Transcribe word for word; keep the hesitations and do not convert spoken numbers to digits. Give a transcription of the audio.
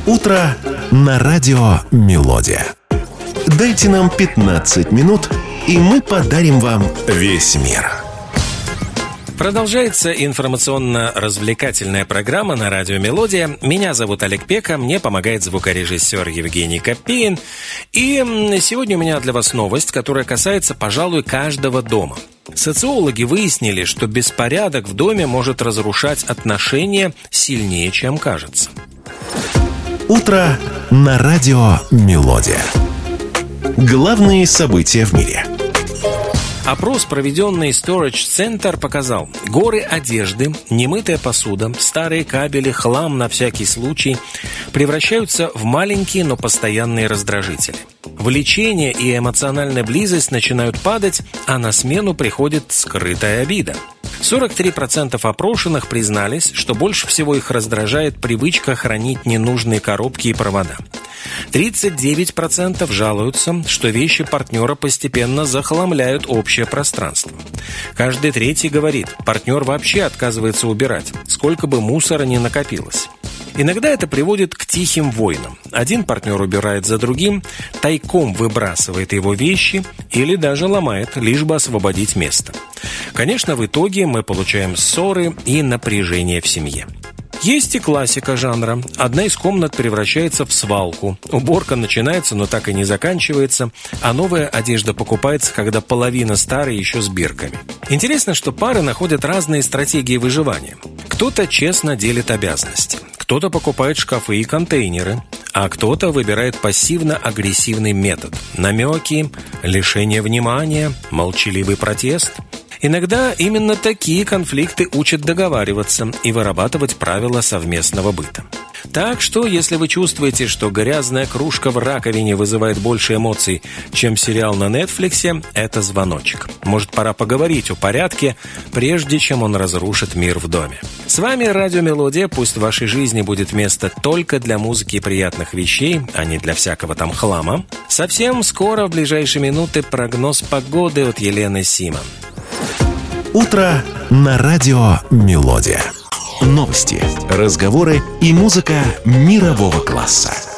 Утро на радио «Мелодия». Дайте нам пятнадцать минут, и мы подарим вам весь мир. Продолжается информационно-развлекательная программа на радио «Мелодия». Меня зовут Олег Пека, мне помогает звукорежиссер Евгений Копеин. И сегодня у меня для вас новость, которая касается, пожалуй, каждого дома. Социологи выяснили, что беспорядок в доме может разрушать отношения сильнее, чем кажется. Утро на радио «Мелодия». Главные события в мире. Опрос, проведенный Storage Center, показал: горы одежды, немытая посуда, старые кабели, хлам на всякий случай превращаются в маленькие, но постоянные раздражители. Влечение и эмоциональная близость начинают падать, а на смену приходит скрытая обида. сорок три процента опрошенных признались, что больше всего их раздражает привычка хранить ненужные коробки и провода. тридцать девять процентов жалуются, что вещи партнера постепенно захламляют общее пространство. Каждый третий говорит, партнер вообще отказывается убирать, сколько бы мусора ни накопилось. Иногда это приводит к тихим войнам. Один партнер убирает за другим, тайком выбрасывает его вещи или даже ломает, лишь бы освободить место. Конечно, в итоге мы получаем ссоры и напряжение в семье. Есть и классика жанра. Одна из комнат превращается в свалку. Уборка начинается, но так и не заканчивается, а новая одежда покупается, когда половина старой еще с бирками. Интересно, что пары находят разные стратегии выживания. Кто-то честно делит обязанности, кто-то покупает шкафы и контейнеры, а кто-то выбирает пассивно-агрессивный метод. Намеки, лишение внимания, молчаливый протест. Иногда именно такие конфликты учат договариваться и вырабатывать правила совместного быта. Так что, если вы чувствуете, что грязная кружка в раковине вызывает больше эмоций, чем сериал на Netflix, это звоночек. Может, пора поговорить о порядке, прежде чем он разрушит мир в доме. С вами радио «Мелодия». Пусть в вашей жизни будет место только для музыки и приятных вещей, а не для всякого там хлама. Совсем скоро, в ближайшие минуты, прогноз погоды от Елены Симон. Утро на радио «Мелодия». Новости, разговоры и музыка мирового класса.